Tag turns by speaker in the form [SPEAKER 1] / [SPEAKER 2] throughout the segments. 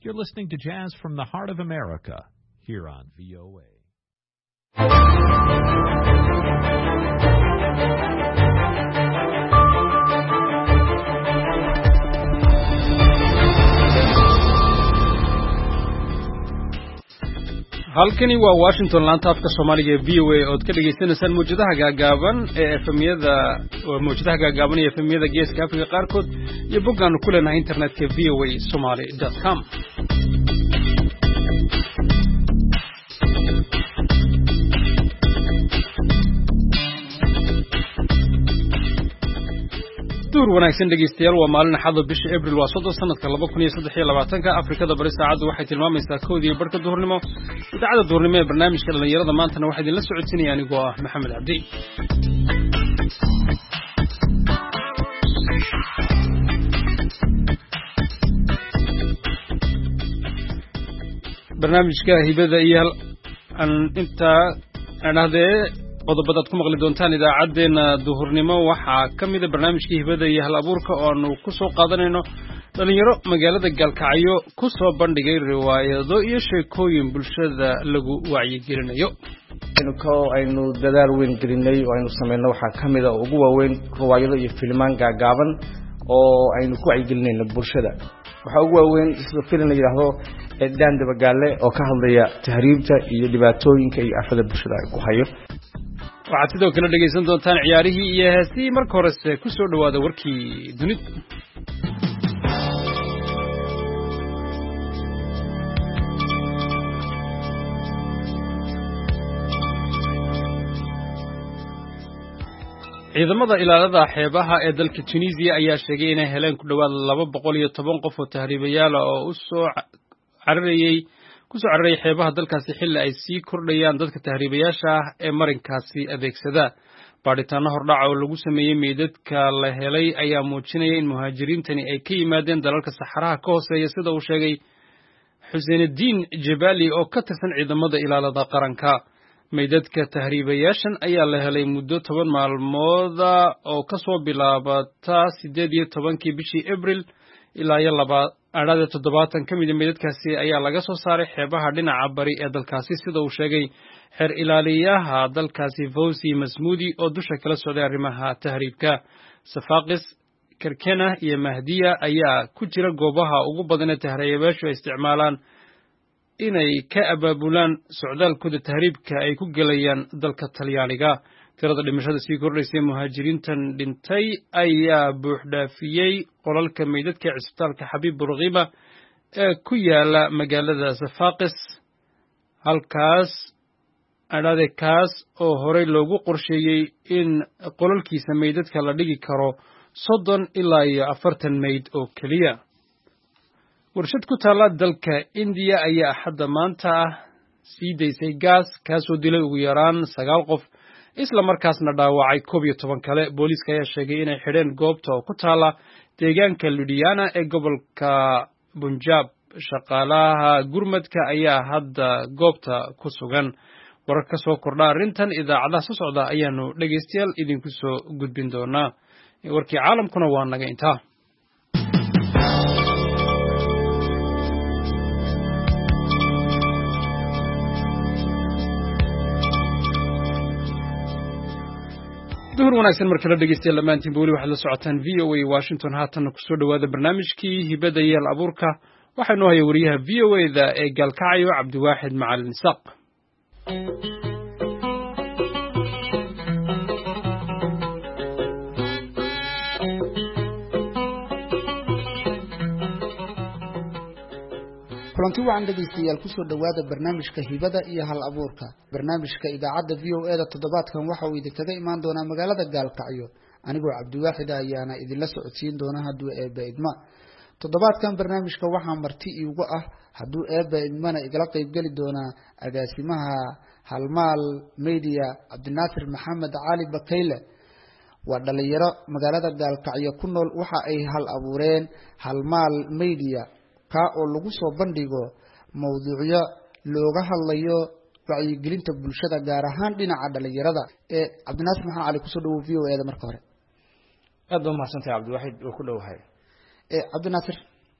[SPEAKER 1] You're listening to Jazz from the Heart of America, here on VOA.
[SPEAKER 2] halkani waa Washington laanta afka Soomaaliga ee VOA oo ka dhageysanaysaan muujadaha gaagaaban ee FM-yada Geeska Afrika qaarkood iyo boggaan ku leenahay internetka voasomali.com. duur wanaagsan dhegeystayaal waa maalin axad bisha April waa 3 sanadka 2023 Afrikada bari saacadu waxay tilmaamaysaa 1:00 duhurnimo idaacada duhurnimo ee barnaamijka dhalinyarada maantana waxaa idin la socodsiinaya anigoo ah Maxamed Cabdi barnaamijka hibada iyo inta anaadee qodobada ku maqli doontaan idaacadeena duhurnimo waxa kamida barnaamijka hibada iyo hal abuurka oo aanu ku soo qaadanayno dhalinyaro magaalada Galkacyo ku soo bandhigay riwaayado iyo sheekooyin bulshada lagu wacyigelinayo
[SPEAKER 3] aynu dadaal weyn gelinay oo aynu sameeyno waxa kamida ugu waaweyn riwaayado iyo filmaan gaagaaban oo aynu ku wacyigelinayno bulshada waxa ugu waaweyn sida filim la yiraahdo Eedaan Dabagaale oo ka hadlaya tahriibta iyo dhibaatooyinka iyo afada bulshada ay ku hayo
[SPEAKER 2] waxaad sidoo kale dhegeysan doontaan ciyaarihii iyo heestii marka horese ku soo dhawaada warkii dunida ciidamada ilaalada xeebaha ee dalka Tunisia ayaa sheegay inay heleen ku dhawaad 210 qof oo tahriibayaal oo u soo cararay xeebaha dalkaasi xilli ay sii kordhayaan dadka tahriibayaasha ah ee marinkaasi adeegsada baadhitaano hordhac oo lagu sameeyay meedadka la helay ayaa muujinaya in muhaajiriintani ay ka yimaadeen dalalka saxaraha ka hooseeya sida uu sheegay Xuseenuddin Jabali oo ka tirsan ciidamada ilaalada qaranka meedadka tahriibayaashan ayaa la helay muddo 10 maalmood oo ka soo bilaabata 18 bishii April ilaa 70 kamid ah meedadkaasi ayaa laga soo saaray xeebaha dhinaca bari ee dalkaasi sida uu sheegay xeer ilaaliyaha dalkaasi Fawzi Masmudi oo dusha kala socday arrimaha tahriibka Safaqis Karkena iyo Mahdiya ayaa ku jira goobaha ugu badan ee tahriibayaashu isticmaalaan inay ka abaabulaan socdaalkooda tahriibka ay ku galayaan dalka Talyaaniga tirada dhimashada sii kordhaysay muhaajiriintan dhintay ayaa buux dhaafiyay qolalka meydadka cisbitaalka Xabiib Burqiba ee ku yaala magaalada Safaqis halkaas oo horey loogu qorsheeyay in qolalkiisa meydadka la dhigi karo 30 ilaa 40 meyd oo kaliya warshad ku taala dalka India ayaa hadda maanta sii daysay gaas kaasoo dilay ugu yaraan 9 qof isla markaasna dhaawacay 11 kale booliiska ayaa sheegay inay xidheen goobta oo ku taala deegaanka Ludhiana ee gobolka Punjab shaqaalaha gurmadka ayaa hadda goobta ku sugan warar ka soo kordha arrintan idaacadaha soo socda ayaanu dhageystayaal idinku soo gudbin doonaa warkii caalamkuna waa naga intaa duhur wanaagsan marka la dhageystayaal lamaantiin booli waxaad la socotaan VOA Washington haatan ku soo dhawaada barnaamijkii hibada iyo abuurka waxaa noo haya wariyaha VOA-da ee Galkacyo Cabdiwaaxid Macalin Isaaq
[SPEAKER 4] kulanti wacan dhegeystayaal ku soo dhawaada barnaamijka hibada iyo hal abuurka barnaamijka idaacada VOA-da toddobaadkan waxa uu idinkaga imaan doonaa magaalada Galkacyo anigoo Cabdiwaaxid ayaana idinla socodsiin doona hadduu eebba idma toddobaadkan barnaamijka waxaa marti iigu ah hadduu eebba idmana igala qaybgeli doonaa agaasimaha Halmaal Media Cabdinaasir Maxamed Cali Bakayle waa dhalinyaro magaalada Galkacyo ku nool waxa ay hal abuureen Halmaal Media oo lagu soo bandhigo mowduucyo looga hadlayo wacyigelinta bulshada gaar ahaan dhinaca dhalinyarada ee Cabdinaasir Maxamed Cali ku soo dhawo VOA-da marka hore
[SPEAKER 3] aad u mahadsantahay Cabdiwaaxid oo ku dhawahay
[SPEAKER 4] Cabdinaasir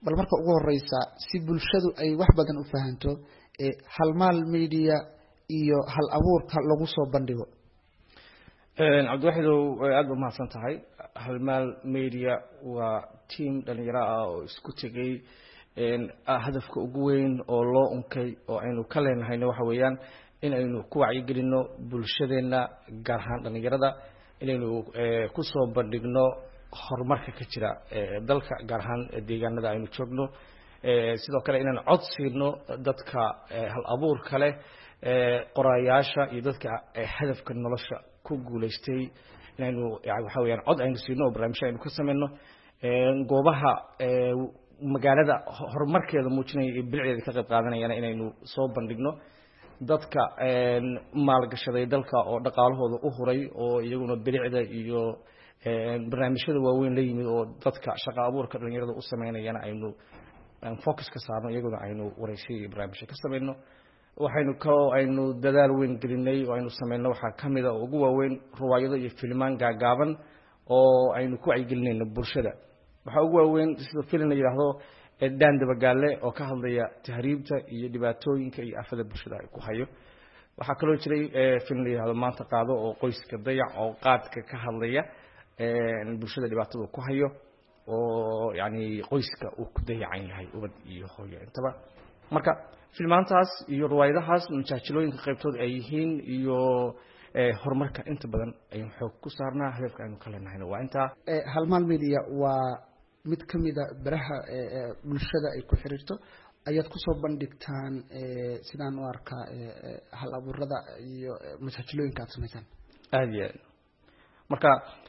[SPEAKER 4] bal marka ugu horeysa si bulshadu ay wax badan u fahanto halmaal media iyo hal abuurka lagu soo bandhigo.
[SPEAKER 3] cabdiwaxidow aad u mahadsan tahay. halmaal media waa team dhalinyaro ah oo isku tegay hadafka ugu weyn oo loo unkay oo aynu ka leenahayna waxa weeyaan in aynu ku wacyigelino bulshadeena gaar ahaan dhalinyarada inaynu ku soo bandhigno horumarka ka jira dalka gaar ahaan deegaanada aynu joogno sidoo kale inaan cod siino dadka hal abuurka leh qorayaasha iyo dadka hadafka nolosha ku guuleystay inaynu waxa weeyaan cod aynu siino oo barnaamijyo aynu ka sameeyno goobaha magaalada horumarkeeda muujinaya iyo bilceeda ka qayb qaadanayana inaynu soo bandhigno dadka maalgashaday dalka oo dhaqaalahooda u huray oo iyaguna bilicda iyo barnaamijyada waaweyn la yimid oo dadka shaqo abuurka dhalinyarada u sameynayana aynu focus ka saarno iyaguna aynu wareysiyo iyo barnaamijyo ka sameyno waxaynu kaloo aynu dadaal weyn gelinay oo aynu sameyno waxaa kamid ah ugu waaweyn riwaayado iyo filmaan gaagaaban oo aynu ku wacyigelinayno bulshada. waxaa ugu waaweyn sida filim la yidhaahdo daan dabagaale oo ka hadlaya tahriibta iyo dhibaatooyinka iyo afada bulshada ay ku hayo. waxaa kaloo jiray film la yidhaahdo maanta qaado oo qoyska dayac oo qaadka ka hadlaya bulshada dhibaatada ku hayo oo yani qoyska uu ku dayacan yahay ubad iyo hooyo intaba. marka filmaantaas iyo riwaayadahaas majaajilooyinka qaybtood ay yihiin iyo horumarka inta badan aynu xoog ku saarnaa hadafka aynu ka leenahayna waa intaa.
[SPEAKER 4] halmaal media waa mid ka mid a baraha bulshada ay ku xiriirto ayaad kusoo bandhigtaan sidaan u arkaa hal abuurada iyo majaajilooyinka aad samaysaan.
[SPEAKER 3] aad iyo aad marka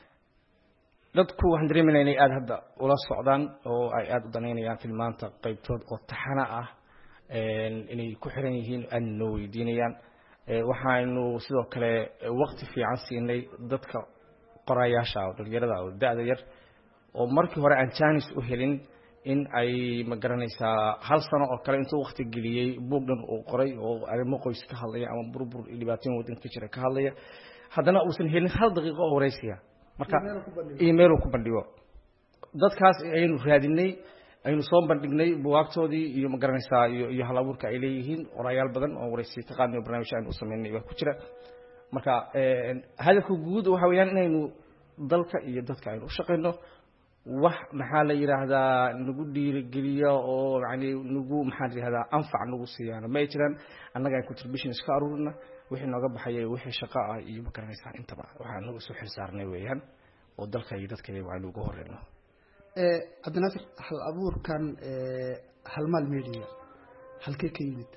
[SPEAKER 3] dadku waxaan dareemayna inay aada hadda ula socdaan oo ay aada u danaynayaan filmaanta qaybtood oo taxana ah inay ku xiran yihiin aadna noo weydiinayaan. waxaanu sidoo kale waqti fiican siinay dadka qorayaasha oo dhalinyarada oo da-da yar oo markii hore aan jaanis u helin in ay ma garanaysaa hal sano oo kale intuu waqti geliyey buug dhan uu qoray oo arrimo qoys ka hadlaya ama burbur iyo dhibaatooyin waddanka ka jira ka hadlaya haddana uusan helin hal daqiiqo oo wareysiya marka email ku bandhigo dadkaas ayaynu raadinay aynu soo bandhignay buugaagtoodii iyo ma garanaysaa iyo hal abuurka ay leeyihiin qorayaal badan oo wareysi ka qaadnay barnaamijyo aynu u sameynay waa ku jira. marka hadafka guud waxa weeyaan inaynu dalka iyo dadka aynu u shaqeyno wax maxaa la yiraahdaa nagu dhiirigeliya oo yani nagu maxaa la yiraahdaa anfac nagu siiyana ma jiraan annaga ay contribution iska aruurina wixii nooga baxayay wixii shaqo ah iyo ma garanaysaa intaba waxaan nagu soo xilsaarnay weeyaan oo dalka iyo dadka aynu ugu horeyno.
[SPEAKER 4] cabdinaasir hal abuurkan halmaal media halkee ka yimid?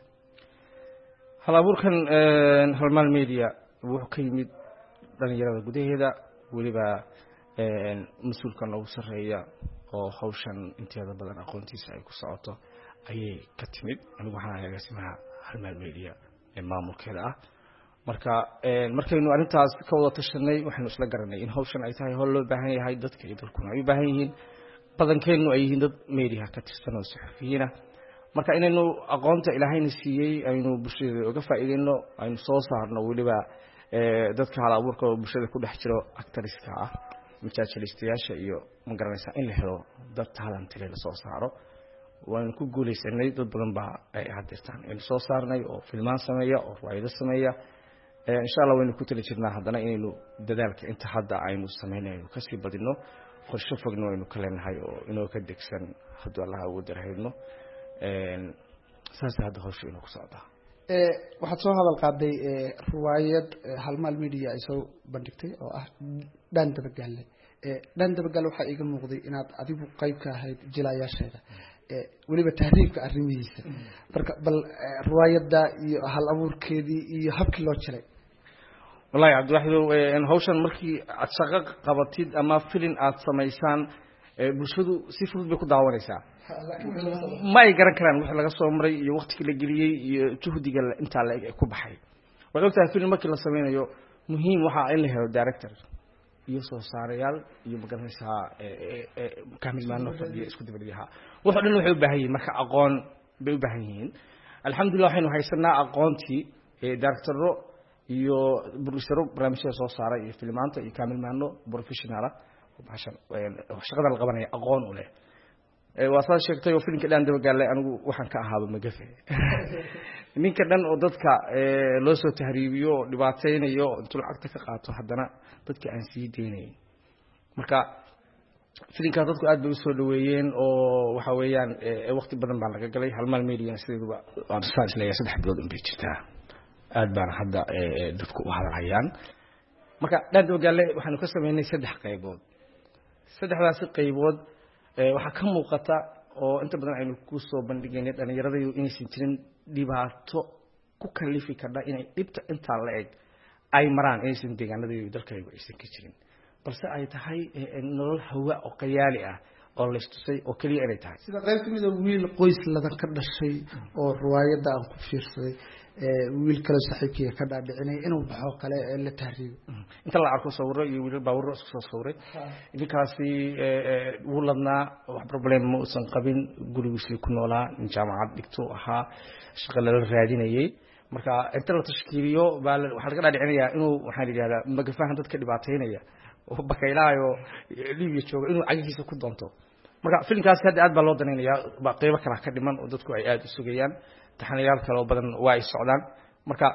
[SPEAKER 3] hal abuurkan halmaal media wuxuu ka yimid dhalinyarada gudaheeda weliba mas-uulka noogu sarreeya oo hawshan inteeda badan aqoontiisa ay ku socoto ayay ka timid. anigu waxaan agaasimaha halmaal media ee maamulkeeda ah. marka markaynu arrintaas ka wada tashanay waxaynu isla garanay in hawshan ay tahay howl loo baahan yahay dadka iyo dalkuna ay u baahan yihiin badankeenu ay yihiin dad media ka tirsan oo saxafiyiin ah. marka inaynu aqoonta ilaahayna siiyey aynu bulshada uga faa'iideyno aynu soo saarno weliba dadka hal abuurka oo bulshada ku dhex jiro actoriska ah majaajilistayaasha iyo ma garanaysaa in la helo dad talent leh la soo saaro. waanu ku guuleysanay dad badan baa ay hadirtaan in soo saarnay oo filmaan sameeya oo riwaayado sameeya. insha Allah waynu ku tali jirnaa haddana inaynu dadaalka inta hadda aynu sameynayno ka sii badino qorshe fogna waynu ka leenahay oo inoo ka degsan haddii Allah ugu darayno saas hadda hawsha inuu ku socdaa.
[SPEAKER 4] waxaad soo hadal qaaday riwaayad halmaal media ay soo bandhigtay oo ah daan dabagaale. daan dabagaale waxaa iiga muuqday inaad adigu qayb ka ahayd jilayaasheeda weliba tahriibka arrimihiisa. marka bal riwaayadda iyo hal abuurkeedii iyo habkii loo jilay.
[SPEAKER 3] wallahi cabdiwaxidow hawshan markii aad shaqo qabatid ama filin aad samaysaan bulshadu si fudud bay ku daawanaysaa ma ay garan karaan wixii laga soo maray iyo waqtigii la geliyey iyo juhdiga intaa la ku baxay. waxay ogtahay filin markii la sameynayo muhiim waxa in la helo director iyo soo saarayaal iyo ma garanaysaa kaamilmaano fadhiya isku dabaliyaha waxa dhan waxay u baahan yihiin marka aqoon bay u baahan yihiin. alxamdulillah waxaynu haysanaa aqoontii directorro iyo producer barnaamijyada soo saaray iyo filmaanta iyo kaamilmaano professional ah shaqada la qabanaya aqoon u leh waa soo sheegtay oo filimka dhan daba gaalay anigu waxaan ka ahaaba magafe ninka dhan oo dadka loo soo tahriibiyo dhibaateynayo intuu lacagta ka qaato haddana dadka aan sii deynayn marka filimka dadku aad bay u soo dhaweeyeen oo waxa weeyaan waqti badan baa laga galay hal maal media sideeduba waa saas leeyahay 3 bilood in bay jirtaa aad baan hadda dadku u hadlayaan marka dhan daba gaalay waxaanu ka sameynay 3 qaybood saddexdaas qaybood waxa ka muuqata oo inta badan aynu ku soo bandhigaynay dhalinyarada inaysan jirin dhibaato ku kalifi karta inay dhibta inta la eg ay maraan inaysan deegaanada iyo dalkaygu aysan ka jirin balse ay tahay nolol hawa oo qayaali ah oo la istusay oo kaliya inay tahay
[SPEAKER 4] sida qayb kamid ah wiil qoys ladan ka dhashay oo riwaayada aan ku fiirsaday wiil kale saaxiibkiisa ka dhaadhicinay inuu baxo kale la tahriib
[SPEAKER 3] inta la arko sawiro iyo wiil baawro isku soo sawray idinkaasi wuu ladnaa wax problem ma uusan qabin gurigiisa ku noolaa jaamacad dhigto ahaa shaqo la raadinayay marka inta la tashkiiliyo waxa laga dhaadhicinayaa inuu waxa la yiraahdaa magafahan dadka dhibaateynaya oo bakaylaayo Liibiya jooga inuu cagihiisa ku doonto marka filimkaas hadda aad baa loo danaynayaa ba qayb kale ka dhiman oo dadku ay aad u sugayaan taxanayaal kale oo badan waa ay socdaan marka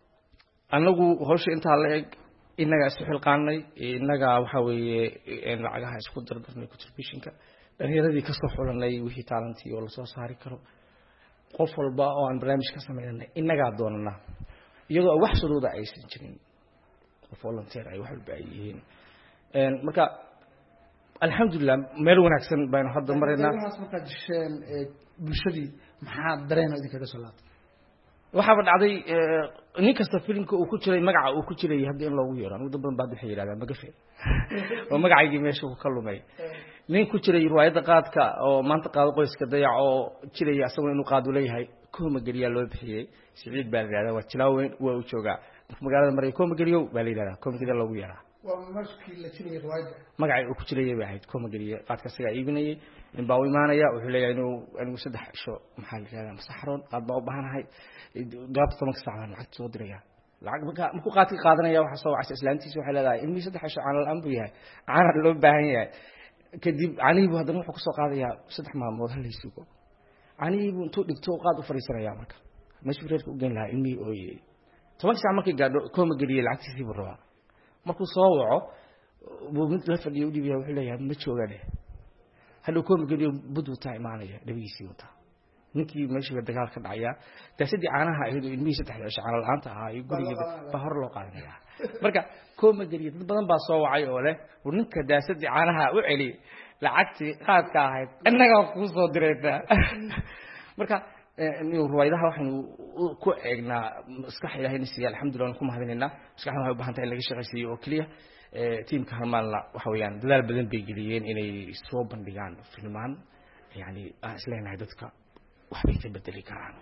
[SPEAKER 3] anagu hawsha inta la eg inaga isku xilqaanay inaga waxa weeye lacagaha isku dardarnay contributionka dhalinyaradi ka soo xulanay wixii talantii oo la soo saari karo qof walba oo aan barnaamij ka sameynay inaga doonana iyadoo wax shuruudo aysan jirin volunteer ay wax walba ay yihiin marka alxamdulillah meel wanaagsan baan hadda mareynaa
[SPEAKER 4] waxaas marka jisheen bulshadii maxaa dareen idinka ka soo laabtay
[SPEAKER 3] waxa dhacday nin kasta filimka uu ku jiray magaca uu ku jiray hadda in loogu yeero dad badan baa waxay yiraahdaan magafe oo magacaygii meesha ku kalumay nin ku jiray riwaayada qaadka oo maanta qaado qoyska dayac oo jiray asagoo inuu qaado leeyahay kooma galiya loo bixiyay Siciid baa yiraahdaa waa tilaaweyn waa u joogaa magaalada maray kooma galiyo baa yiraahdaa kooma galiya loogu yeeraa
[SPEAKER 4] waa markii la jiray riwaayada
[SPEAKER 3] magacay uu ku jiray bay ahayd kooma galiya qaadka siga iibinayay in baa u imaanaya wuxuu leeyahay inuu 3 cisho maxaa la yiraahdaa masaxroon qaad baa u baahanahay gaabta tobanka saacadood lacag soo diraya lacag markuu qaadka qaadanaya waxa soo wacay islaantiisa waxay leedahay in 3 cisho aan la ambu yahay aan loo baahan yahay kadib anigu haddana wuxuu ku soo qaadaya 3 maalmood hal isugo anigu intuu dhigto qaad u fariisanaya marka meeshuu reerka u geyn lahaa ilmii ooyay 10 saac markii gaadho kooma galiyay lacagtiisii buu rabaa markuu soo waco buu mid la fadhiyo u dhibiyaa wuxuu leeyahay ma joogane hadhow kooma galiyo budu taa imaanaya dhabigiisii wata ninkii meeshii dagaal ka dhacaya taasidii caanaha ahayd oo ilmihii 3 cisho caana la'aanta ahaa iyo gurigeeda ba hor loo qaadanaya marka kooma galiyo dad badan baa soo wacay oo leh ninka daasadii caanaha u celi lacagtii qaadka ahayd annaga ku soo direynaa marka inuu ruwaydaha waxaanu ku eegnaa maskax Ilaahay siiyay alxamdulillah ku mahadinayna maskaxda waxay u baahan tahay in laga shaqeeyo oo kaliya teamka halmaanla waxa weeyaan dadaal badan bay geliyeen inay soo bandhigaan filmaan yani isleenahay dadka wax bay ka bedeli karaan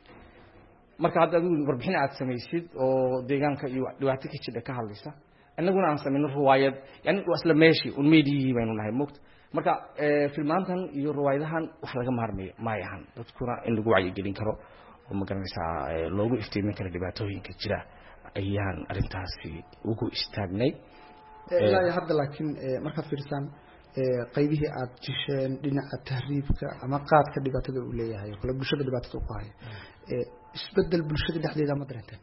[SPEAKER 3] marka hadda warbixin aad samaysid oo deegaanka iyo dhibaato ka jira ka hadlaysa annaguna aan sameeyno ruwaayad yani wasla meeshii un meedii baynu nahay moogta marka filmaantan iyo ruwaydahan wax laga maarmay ma yahan dadkuna in lagu wacyi gelin karo oo magaranaysaa loogu iftiimin karo dhibaatooyinka jira ayaan arintaasi ugu istaagnay
[SPEAKER 4] ilaa hadda laakiin marka fiirsan qaybihii aad jisheen dhinaca tahriibka ama qaadka dhibaatada uu leeyahay kala bulshada dhibaatada ku haya isbedel bulshada dhexdeeda ma dareentay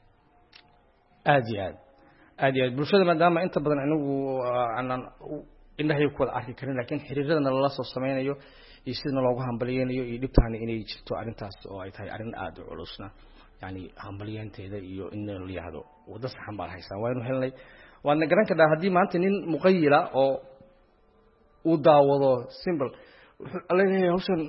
[SPEAKER 3] aad iyo aad bulshada maadaama inta badan anagu aanan indhahay ku wada arki karin laakiin xiriiradana la soo sameeyo iyo sidana loogu hambaliyeenayo iyo dhibtaan inay jirto arintaas oo ay tahay arin aad u culusna yani hambaliyeynteeda iyo in la yiraahdo wada saxan baa haysan waa inuu helnay waana garan karaa haddii maanta nin muqayila oo uu daawado simple leeyahay hawshan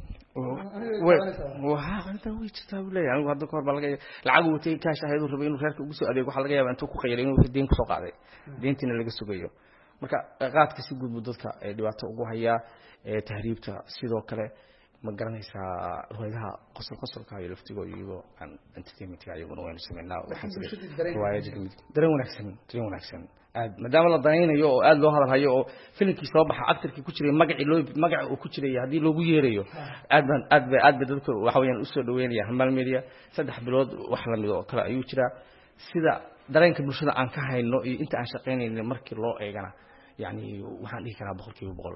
[SPEAKER 3] waxa anta way jirtaa leeyahay anigu hadda koor baa laga lacag uu tay kaash ahayd uu rabay inuu reerka ugu soo adeego waxa laga yaabaa intuu ku qayray inuu deen ku soo qaaday deentina laga sugayo marka qaadka si guud dadka ay dhibaato ugu haya tahriibta sidoo kale ma garanaysaa ruwaydaha qosolka iyo laftigo iyo aan entertainment ayaguna waan sameynaa waxaan dareen wanaagsan aad maadaama la danaynayo oo aad loo hadalhayo oo filimkii soo baxa actorkii ku jiray magaca uu ku jiray hadii loogu yeerayo aad dadku waxa weeyaan u soo dhaweynaya Hamal Media 3 bilood wax la mid oo kale ayuu jiraa sida dareenka bulshada aan ka hayno iyo inta aan shaqeynayno markii loo eegana yani waxaan dhihi karaa 100%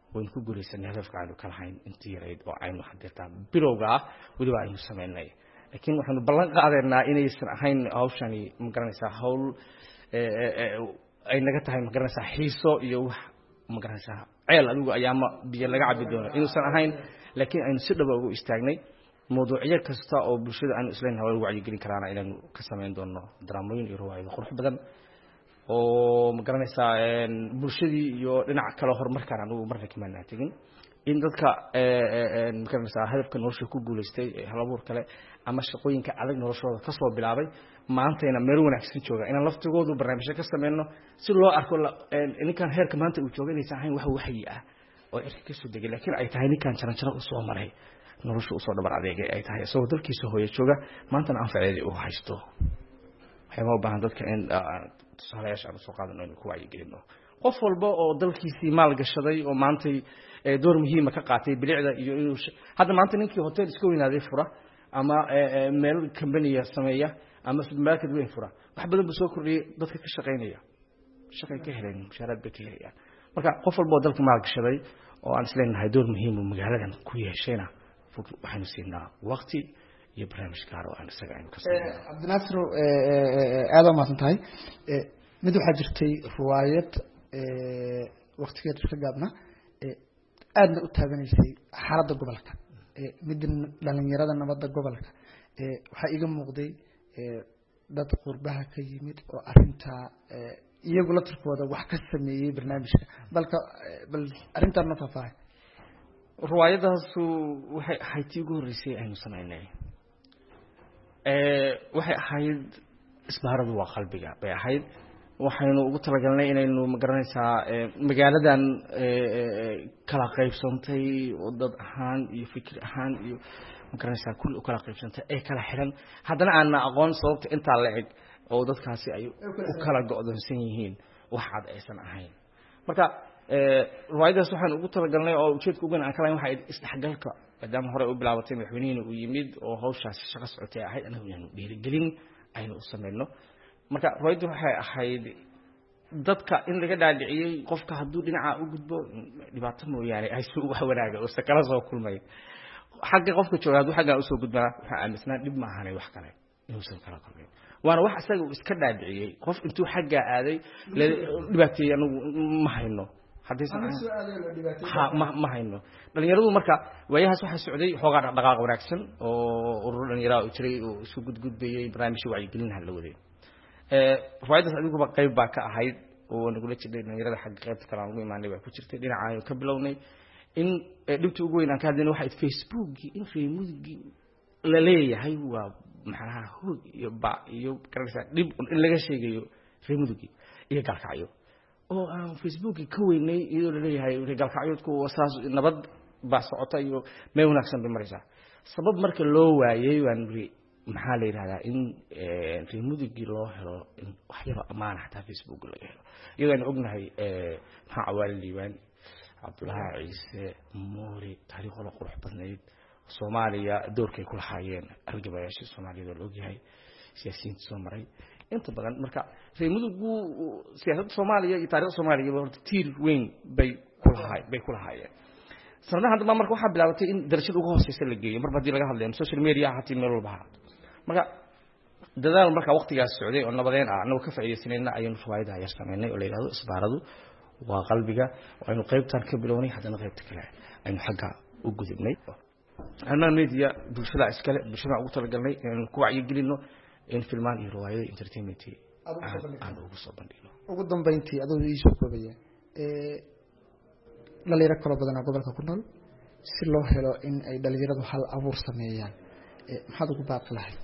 [SPEAKER 3] وين كقولي سنة هدف قاعد وكل حين انتيريد وعين وحدتها بلوغا ودوا عين سميناي لكن وحنا بلان قاعدنا إني يصير حين أوشاني مقرنسا حول أي نقطة هاي مقرنسا حيسو يوح مقرنسا عيل أدوق أيام بيجلق عبدونه إنه سنة حين لكن أنا سيد بقول استغني موضوعية كستا أو بشدة عن إسلام هو الوعي قلنا كرانا إلى كسمين دونه درامين يروح إذا خرج بدن oo magaranaysa bulshadii iyo dhinac kale horumarkaan anu marna kama naatagin in dadka magaranaysa hadafka nolosha ku guuleystay halabuur kale ama shaqooyinka adag noloshooda ka soo bilaabay maantayna meel wanaagsan jooga inaan laftigoodu barnaamijyo ka sameeyno si loo arko ninkan heerka maanta uu joogo inaysan ahayn wax waxyi ah oo irka ka soo degay laakiin ay tahay ninkan jaran u soo maray nolosha u soo dhabar adeegay ay tahay soo dalkiisa hooyo jooga maantana anfaceedii uu haysto waxay u baahan dadka in tusaalayaash aan soo qaadano in ku wacyigelino qof walba oo dalkiisii maal gashaday oo maantay door muhiim ah ka qaatay bilicda iyo inuu hadda maanta ninkii hotel iska weynaaday fura ama meel company sameeya ama supermarket weyn fura wax badan buu soo kordhiyay dadka ka shaqeynaya shaqay ka heleen mushaaraad bay ka helayaan marka qof walba oo dalka maal gashaday oo aan isleenahay door muhiim ah magaaladan ku yeeshayna waxaanu siinaa waqti iyo barnaamij gaar ah aan isaga aynu ka sameeyay
[SPEAKER 4] Cabdinaasir aad ma santahay mid waxa jirtay riwaayad waqtigeed ka gaabna aadna u taabanaysay xaaladda gobolka mid dhalinyarada nabadda gobolka waxa iga muuqday dad qurbaha ka yimid oo arinta iyagu la turkooda wax ka sameeyay barnaamijka bal arintan ma faafahay
[SPEAKER 3] riwaayadaas waxay ahayd ugu horeysay aynu sameynay waxay ahayd isbaaradu waa qalbiga bay ahayd waxaynu ugu talagalnay inaynu magaranaysaa magaaladan kala qaybsantay dad ahaan iyo fikir ahaan iyo magaranaysaa kulli u kala qaybsantay ee kala xiran haddana aan aqoon sababta inta la eg oo dadkaasi ay u kala go'doonsan yihiin wax cad aysan ahayn marka riwaayadaas waxaan ugu talagalnay oo ujeedka ugu weyn aan kalayn waxa isdhexgalka maadaama hore u bilaabatay madaxweynaha uu yimid oo hawshaas shaqo socotay ahayd anagu inaanu dhiirigelin aynu u sameeyno marka riwaayadu waxay ahayd dadka in laga dhaadhiciyay qofka hadduu dhinaca u gudbo dhibaato mooyaane ay soo wax wanaaga oo sakala soo kulmay xagga qofka jooga hadduu xagga u soo gudbana waxa aaminsanaa dhib ma ahanay wax kale inuu soo kala kulmay waana wax asaga uu iska dhaadhiciyay qof intuu xagga aaday dhibaateeyay anagu ma hayno hadaysan ma hayno dhalinyaradu marka waayahaas waxa socday xoogaa dhaqdhaqaaq wanaagsan oo urur dhalinyaro u jiray oo isku gudgudbayay barnaamijyo wacyigelin la waday riwaayadaas adigu qayb baa ka ahayd oo nagula jiray dhalinyarada xagga qaybta kale aan ugu imaanay baa ku jirtay dhinaca ka bilownay in dhibta ugu weyn aan ka hadlayno waxa Facebook in reemudigi la leeyahay waa maxaa hoog iyo ba iyo karaysa dib in laga sheegayo reemudigi iyo galkacyo oo aan Facebook ka weynay iyadoo la leeyahay galkacyadku wasaas nabad baa socota iyo meel wanaagsan bay maraysaa sabab marka loo waayay waan maxaa la yiraahdaa in reemudigi loo helo in wax yar amaan xataa Facebook laga helo iyadoo aan ognahay maxaa awaal liibaan Abdullahi Ciise Moori taariikh la qurux badneed Soomaaliya doorkay ku lahaayeen argabayaasha Soomaaliyeed oo ogyahay siyaasiyiinta soo maray inta badan marka reemudugu siyaasadda Soomaaliya iyo taariikhda Soomaaliya horta tiir weyn bay ku lahaayeen sanadahan hadda marka waxa bilaabatay in darajada ugu hooseysa la geeyo marba hadii laga hadlayo social media hatii meel walba marka dadaal marka waqtigaas socday oo nabadeen ah anoo ka faa'iideysanayna ayaynu riwaayadaha yar sameynay oo la yiraahdo isbaaradu waa qalbiga aynu qaybtan ka bilownay haddana qaybta kale aynu xagga u gudubnay ana media bulshada iskale bulshada ugu talagalnay in ku wacyigelino in filmaan iyo riwaayado entertainment aan ugu soo bandhigno
[SPEAKER 4] ugu dambeyntii adoo ii soo koobaya dhalinyaro kala badan gobolka ku nool si loo helo in ay dhalinyaradu hal abuur sameeyaan maxaad ugu baaqi lahayd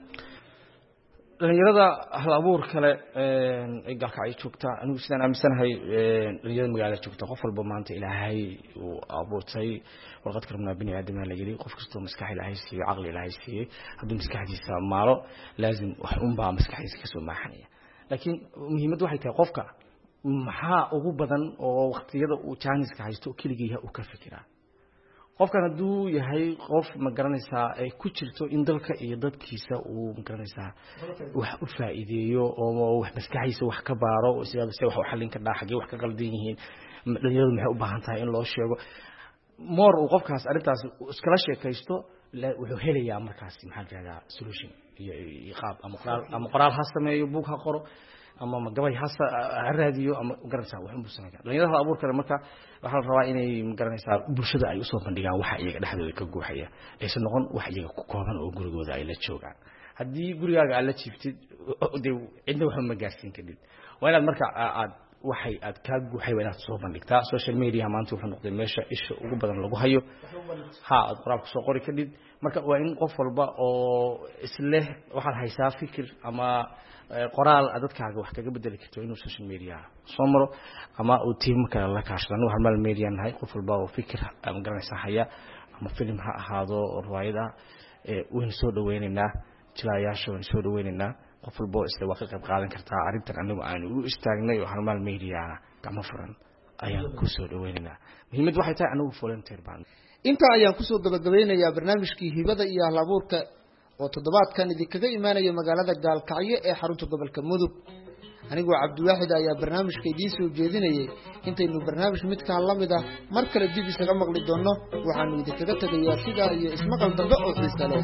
[SPEAKER 3] dhalinyarada hal abuur kale ay galkacyo joogta anigu sidaan aaminsanahay dhalinyarada magaalada joogta qof walba maanta ilaahay uu abuurtay warqad karmana bini aadamna la yiri qof kastoo maskax ilaahay siiyo aqli ilaahay siiyo hadduu maskaxdiisa maalo laazim wax un baa maskaxdiisa ka soo maaxanaya laakiin muhiimaddu waxay tahay qofka maxaa ugu badan oo waqtiyada uu jaaniska haysto kaligiiya uu ka fikiraa qofkan hadduu yahay qof ma garanaysaa ay ku jirto in dalka iyo dadkiisa uu ma garanaysaa wax u faa'iideeyo oo wax maskaxdiisa wax ka baaro oo sidaas wax u xallin ka dhaxagay wax ka qaldan yihiin dhalinyaradu maxay u baahan tahay in loo sheego moor uu qofkaas arrintaas iskala sheekaysto wuxuu helayaa markaas maxaa jira solution iyo qaab ama qoraal ha sameeyo buug ha qoro ama gabay ha raadiyo ama garanaysaa wax uu sameeyaa dhalinyarada abuurkana marka waxaa la rabaa inay garanaysaa bulshada ay u soo bandhigaan waxa iyaga dhexdooda ka gooxaya aysan noqon wax iyaga ku kooban oo gurigooda ay la joogaan haddii gurigaaga aad la jiiftid cidna waxba ma gaarsiin kadib waa inaad marka aad ka guuxay inaad soo bandhigtaa social media maanta wuxuu noqday meesha isha ugu badan lagu hayo aad qoraal ku soo qori kadib marka waa in qof walba oo isle waxaad haysaa fikir ama qoraal dadkaaga wax kaga bedeli karto inuu social media soo maro ama uu team kale la kaashado wax mal media nahay qof walba oo fikir ama garanaysa haya ama film ha ahaado riwaayada waan soo dhaweynaynaa jilayaasha waan soo dhaweynaynaa qof walba isla waa ka qayb qaadan kartaa arrintan anigu aan u istaagnay oo hormal media kama furan ayaan ku soo dhaweynaynaa muhiimad waxay tahay anigu volunteer baan
[SPEAKER 4] inta ayaan ku soo gabagabeynayaa barnaamijkii hibada iyo hal-abuurka oo toddobaadkan idinkaga imaanaya magaalada Gaalkacyo ee xarunta gobolka Mudug anigoo Cabdiwaaxid ayaa barnaamijka idiin soo jeedinayay intaynu barnaamij mid ka lamid ah mar kale dib isaga maqli doono waxaanu idinkaga tagayaa sida iyo ismaqal dambe oo xiiso leh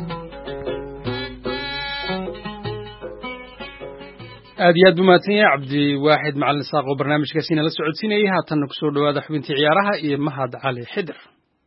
[SPEAKER 2] aad iyo aad buu mahadsan yahay Cabdiwaaxid macallin saaq oo barnaamijkaasina la socodsiinayay haatanna kusoo dhawaada xubintii ciyaaraha iyo Mahad Cali Xidr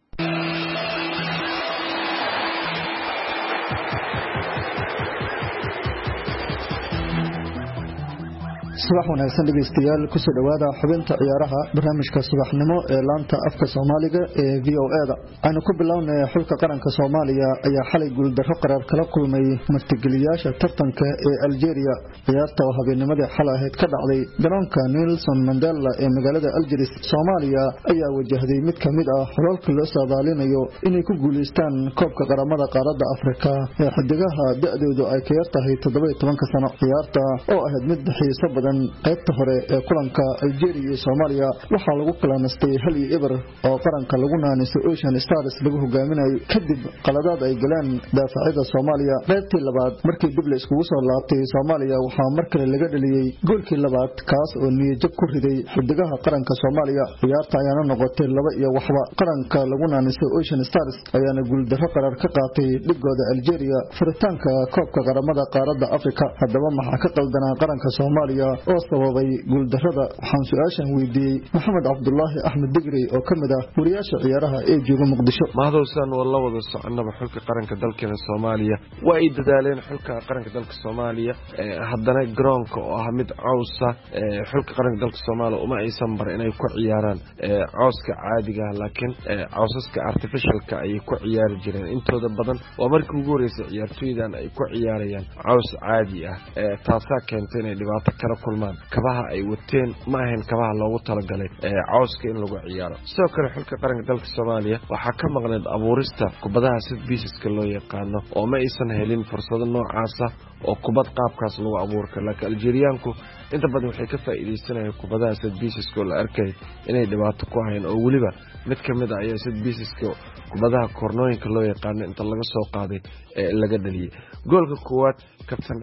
[SPEAKER 5] subax wanaagsan dhageystayaal ku soo dhawaada xubinta ciyaaraha barnaamijka subaxnimo ee laanta afka Soomaaliga ee VOA-da aynu ku bilownay xulka qaranka Soomaaliya ayaa xalay guul darro qarar kala kulmay martigeliyaasha tartanka ee Algeria ciyaarta oo habeennimadii xalay ahayd ka dhacday garoonka Nelson Mandela ee magaalada Algiers Soomaaliya ayaa wajahday mid kamid ah xulalka loo saadaalinayo inay ku guuleystaan koobka qaramada qaaradda Afrika ee xidigaha da'doodu ay ka yartahay 17 sano ciyaarta oo ahayd mid xiiso badan qaybta hore ee kulanka Algeria iyo Soomaaliya waxaa lagu kalaanastay hal iyo eber oo qaranka lagu naanayso Ocean Stars lagu hogaaminayo kadib qaladaad ay galeen daafacyada Soomaaliya qaybtii labaad markii dib la iskugu soo laabtay Soomaaliya waxaa mar kale laga dhaliyay goolkii labaad kaas oo niyad ku riday xidigaha qaranka Soomaaliya ciyaarta ayaana noqotay 2-1 qaranka lagu naanayso Ocean Stars ayaana guul darro qarar ka qaatay dhigooda Algeria furitaanka koobka qaramada qaaradda Afrika haddaba maxaa ka qaldanaa qaranka Soomaaliya oo sababay guul darrada waxaan su'aashan weydiiyay Maxamed Cabdullaahi Axmed Digri oo kamid ah wariyaasha ciyaaraha ee jooga Muqdisho
[SPEAKER 6] mahadowsan wala wada soconaba xulka qaranka dalkeena Soomaaliya way dadaaleen xulka qaranka dalka Soomaaliya haddana garoonka oo ah mid cawsa xulka qaranka dalka Soomaaliya uma aysan bar inay ku ciyaaraan cawska caadiga laakiin cawsaska artificialka ay ku ciyaari jireen intooda badan waa markii ugu horeysay ciyaartooydan ay ku ciyaarayaan caws caadi ah taasoo keentay inay dhibaato kala kulmaan kabaha ay wateen ma ahayn kabaha loogu talagalay cawska in lagu ciyaaro sidoo kale xulka qaranka dalka Soomaaliya waxaa ka maqneed abuurista kubadaha set pieces-ka loo yaqaano oo ma aysan helin fursado noocaas ah oo kubad qaabkaas lagu abuurka laakiin Algeeriyaanku inta badan waxay ka faa'iideysanayaan kubadaha set pieces-ka la arkay inay dhibaato ku hayeen oo waliba mid kamid ah ayaa set pieces-ka kubadaha kornooyinka loo yaqaan inta laga soo qaaday laga dhaliyay goolka koowaad kabtan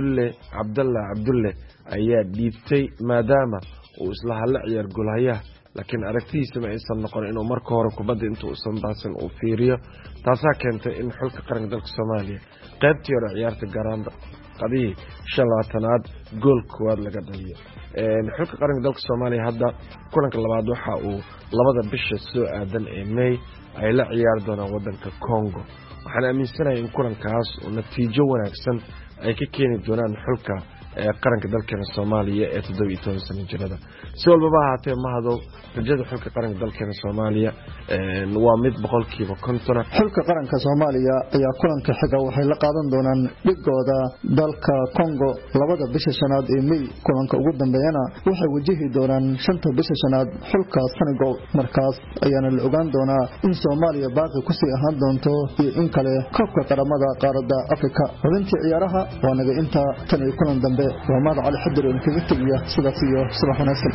[SPEAKER 6] Cabdulle ayaa dhiibtay maadaama uu isla hal ciyaar goolahayaha laakiin aragtiisa ma aysan noqon inuu marka hore kubadda inta uu sanbaasan uu fiiriyo taasoo keentay in xulka qaranka dalka Soomaaliya qaybtii hore ciyaarta garaanda qadii 25aad gool koowaad laga dhaliyo xulka qaranka dalka Soomaaliya hadda kulanka labaad waxa uu labada bisha soo aadan ee May ay la ciyaar doonaan wadanka Congo waxaan aaminsanahay in kulankaas uu natiijo wanaagsan ay ka keeni doonaan xulka qaranka dalkeena Soomaaliya ee 17 sano jirada si walba ahaatee mahadow rajada xulka qaranka dalkeena Soomaaliya waa mid 100%
[SPEAKER 5] xulka qaranka Soomaaliya ayaa kulanka xiga waxay la qaadan doonaan dhigooda dalka Congo labada bisha shanaad ee May kulanka ugu dambeeyana waxay wajihi doonaan 5 bisha shanaad xulka Senegal markaas ayaana la ogaan doonaa in Soomaaliya baaqi ku sii ahaan doonto iyo in kale koobka qaramada qaaradda Afrika xubintii ciyaaraha waa naga inta tan iyo kulan dambe وماذا على حدر إنك تجيه صدقية صباح وناسل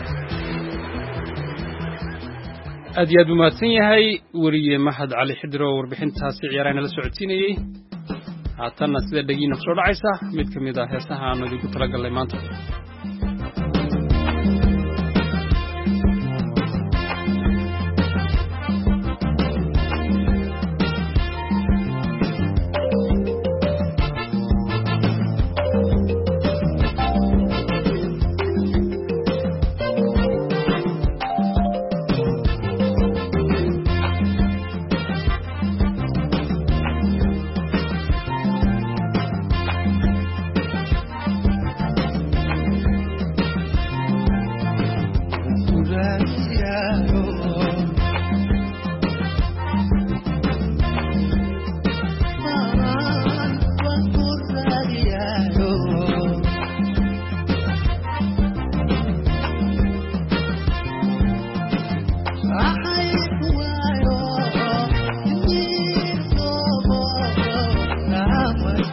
[SPEAKER 2] أدياد مماثين هاي وريه محد علي حدر وربحين تاسي عيارين لسعوديني عطانا سيدة دقيقة نفسور عيسى ميتكم إذا هساها أنه دي كتلقى اللي مانتو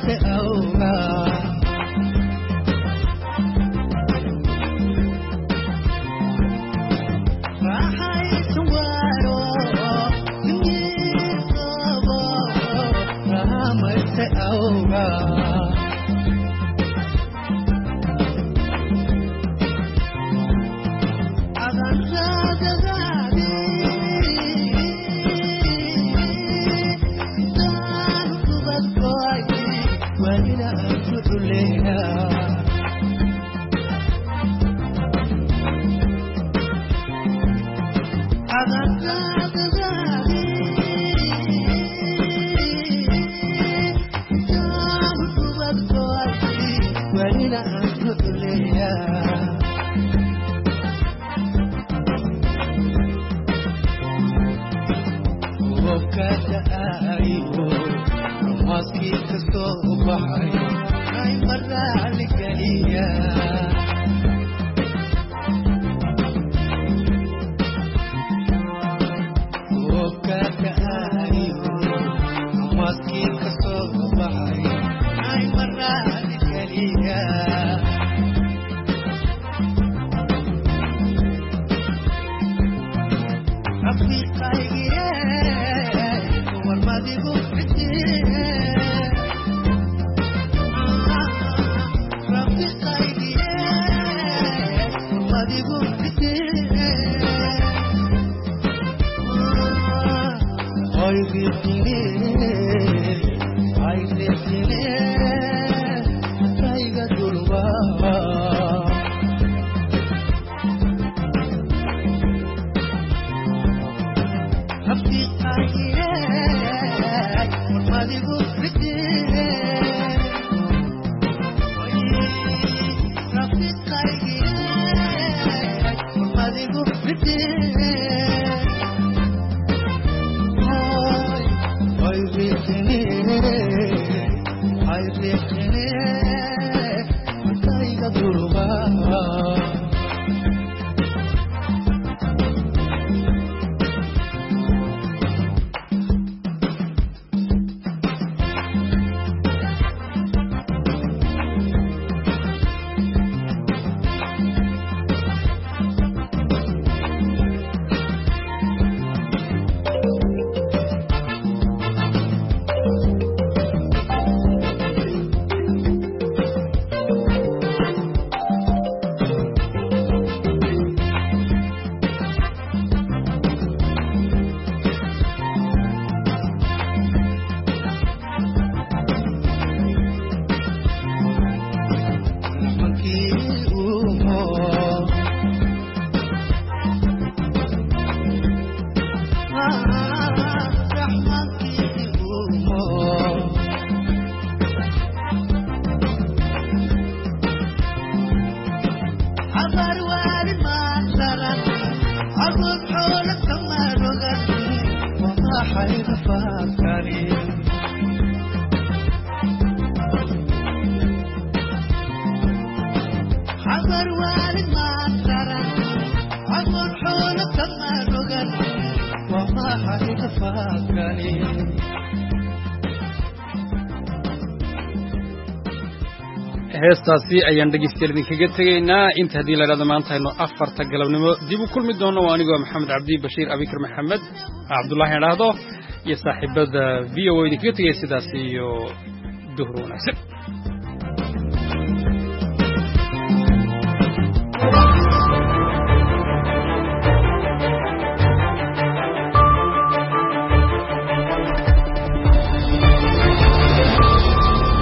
[SPEAKER 2] heestaasi ayaan dhegeystayaal idinkaga tegaynaa inta haddii la idhahdo maanta aynu 4 galabnimo dib u kulmi doono waa anigoo maxamed cabdi bashiir abikar maxamed cabdullaahi idhaahdo iyo saaxiibada v o idinkaga tegaya sidaas iyo duhur wanaagsan